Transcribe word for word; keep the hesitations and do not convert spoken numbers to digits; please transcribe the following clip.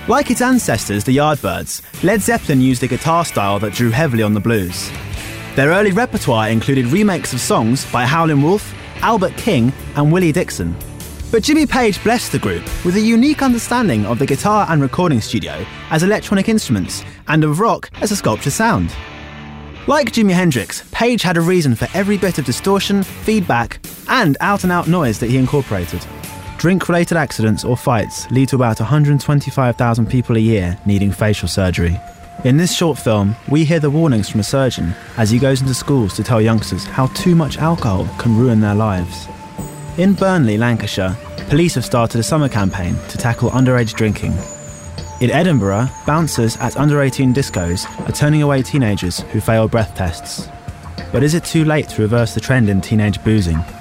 Like its ancestors, the Yardbirds, Led Zeppelin used a guitar style that drew heavily on the blues. Their early repertoire included remakes of songs by Howlin' Wolf, Albert King and Willie Dixon. But Jimmy Page blessed the group with a unique understanding of the guitar and recording studio as electronic instruments and of rock as a sculpture sound. Like Jimi Hendrix, Page had a reason for every bit of distortion, feedback and out-and-out noise that he incorporated. Drink-related accidents or fights lead to about one hundred twenty-five thousand people a year needing facial surgery. In this short film, we hear the warnings from a surgeon as he goes into schools to tell youngsters how too much alcohol can ruin their lives. In Burnley, Lancashire, police have started a summer campaign to tackle underage drinking. In Edinburgh, bouncers at under eighteen discos are turning away teenagers who fail breath tests. But is it too late to reverse the trend in teenage boozing?